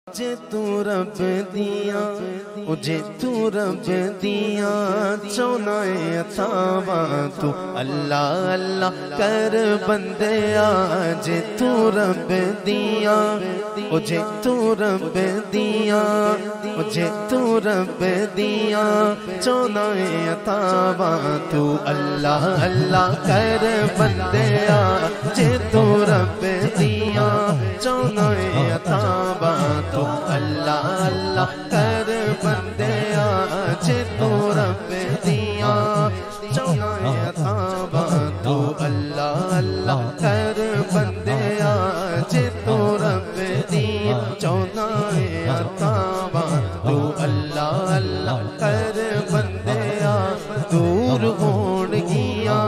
جے تو رب دیاں جے تو رب دیاں چونائے عطاواں تو اللہ اللہ کر بندیا جے تو رب دیاں جے تو رب دیاں جے تو رب دیاں چونائے عطاواں تو اللہ اللہ کر بندیا جے تو رب دیاں چونائے عطاواں تو اللہ اللہ کر بندیا جے تو رب دیاں چونائے عطاواں تو اللہ اللہ کر بندیا جے تو رب دیاں چونائے عطاواں تو اللہ اللہ کر بندیا دور ہون گیاں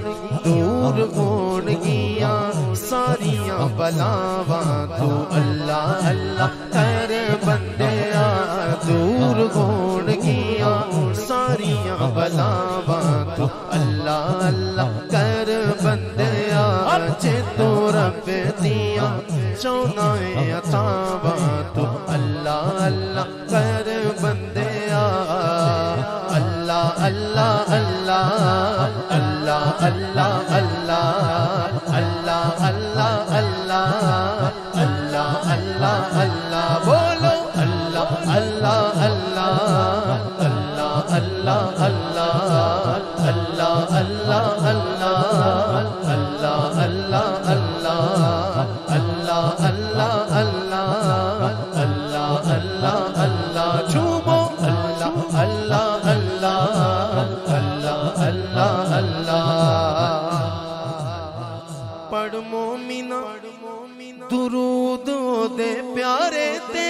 ساریاں بلاواں تو اللہ اللہ کر بندیا دور ہون گیاں ساریاں بلاواں تو اللہ اللہ کر بندیا جے تو رب دیاں چونائے عطاواں تو اللہ اللہ کر بندیا اللہ اللہ اللہ اللہ اللہ اللہ اللہ اللہ اللہ اللہ اللہ اللہ بولو اللہ اللہ اللہ اللہ اللہ اللہ اللہ اللہ اللہ اللہ اللہ اللہ اللہ اللہ اللہ اللہ اللہ اللہ چھومو اللہ اللہ اللہ اللہ اللہ اللہ پڑھ مومنا درود دے پیارے تے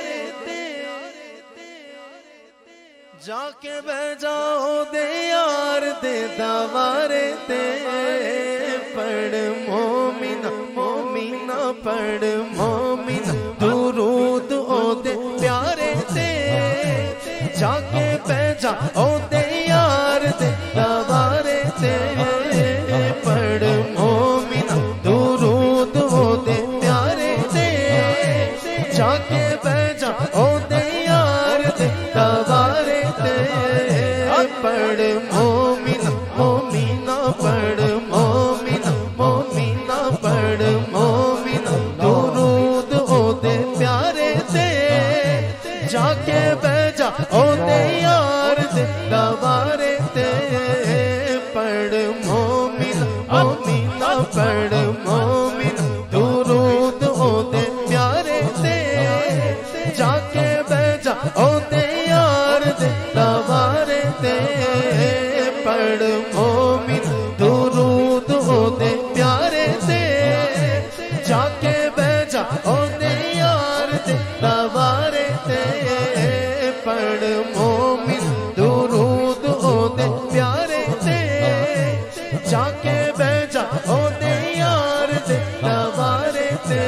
جا کے بہ جاؤ دے یار دے دوارے تے پڑھ مومنا مومنا پڑھ مومنا درود دے پیارے تے جا کے بہ جاؤ دے یار دے دوارے تے پڑھ مومنا درود دے پیارے تے جا کے بہ جاؤ دے یار دے دوارے تے پڑھ مومنا مومنا پڑھ مومنا مومنا پڑھ مومنا درود دے پیارے تے جا کے بہ جاؤ دے یار دے دوارے تے پڑھ مومنا مومنا پڑھ مومنا درود دے پیارے تے جا کے بہ جاؤ دے یار دے دوارے تے پڑھ مومنا درود دے پیارے تے جا کے بہ جاؤ دے یار دے دوارے تے پڑھ مومنا درود دے پیارے تے جا کے بہ جاؤ دے یار دے دوارے تے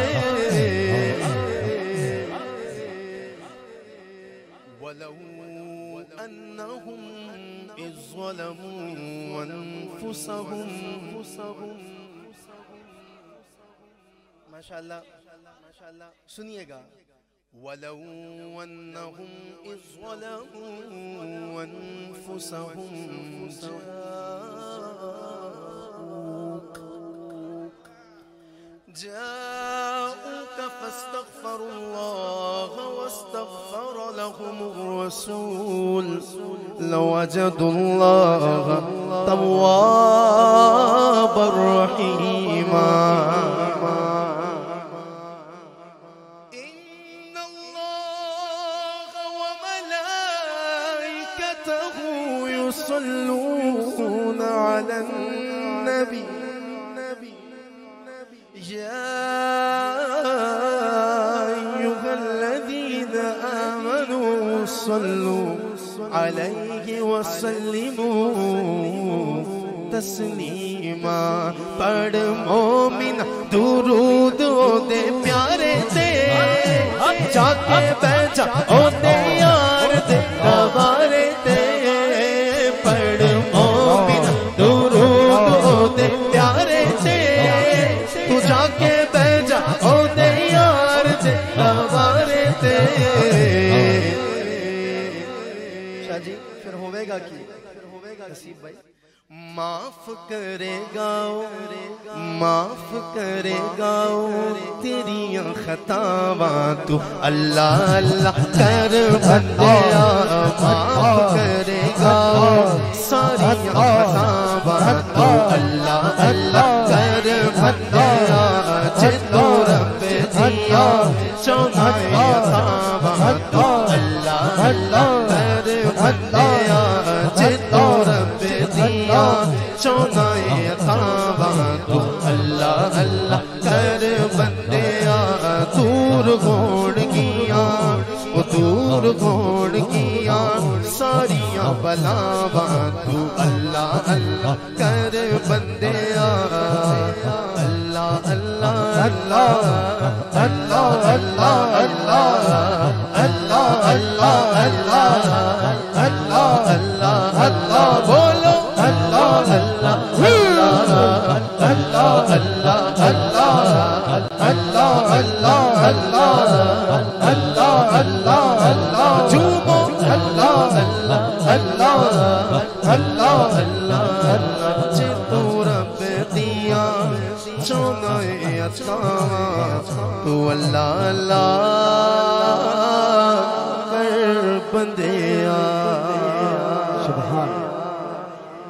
وَلَوْ أَنَّهُمْ إِذْ ظَلَمُوا أَنفُسَهُمْ ماشاءاللہ سنیے گا وَلَوْ أَنَّهُمْ إِذْ ظَلَمُوا أَنفُسَهُمْ جاءوك فاستغفروا الله واستغفر لهم الرسول لوجدوا الله توابا رحيما إن الله وملائكته يصلون على النبي يا أيها الذين آمنوا صلوا عليه وسلموا تسلیما پڑھ مومنا درود دے پیارے تے جا کے بہ جاؤ دے یار دے دوارے تے پڑھ مومنا درود دے پیارے تے تو جا کے بہ جاؤ دے یار دے دوارے تے شاہ جی پھر ہوئے گا کی نصیب بھائی معاف کرے گا معاف کرے گا تیری خطاواں تو اللہ اللہ کر بندیا معاف کرے گا ساری خطاواں تو اللہ اللہ کر بندیا جتو رب دیا چونائے خطاواں تو اللہ اللہ کر بندیا جتو رب دیا چونائے خطاواں تو اللہ اللہ کر بندیا دور گھوڑ گیا وہ دور گھوڑ گیا ساریاں بلاواں تو اللہ اللہ کر بندیا اللہ اللہ اللہ اللہ اللہ اللہ اللہ اللہ اللہ اللہ اللہ بولو اللہ اللہ اللہ اللہ اللہ اللہ اللہ اللہ اللہ اللہ اللہ جھومو اللہ اللہ اللہ اللہ اللہ جتو رب دیا چونائے عطاواں تو اللہ اللہ کر بندے